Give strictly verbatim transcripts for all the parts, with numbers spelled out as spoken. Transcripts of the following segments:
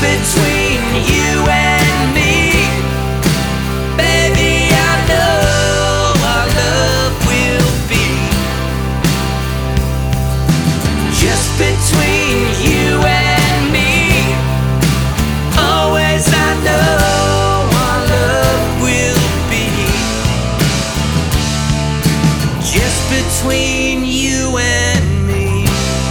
between you and me. Baby, I know our love will be just between you and me. Always I know our love will be just between you and me.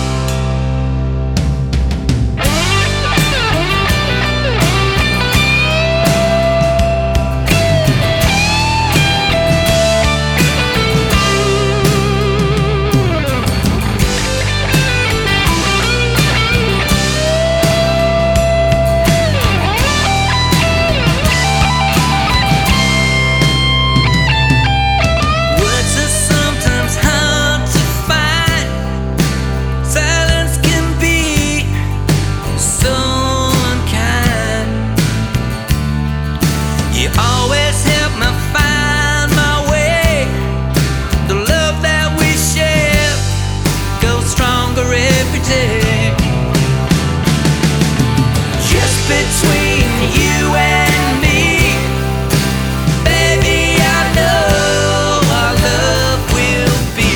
Between you and me, baby, I know our love will be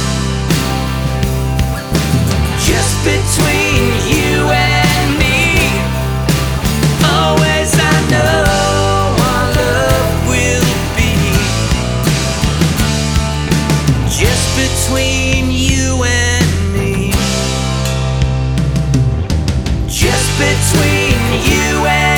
just between you and me. Always I know our love will be just between you and me. Just between you and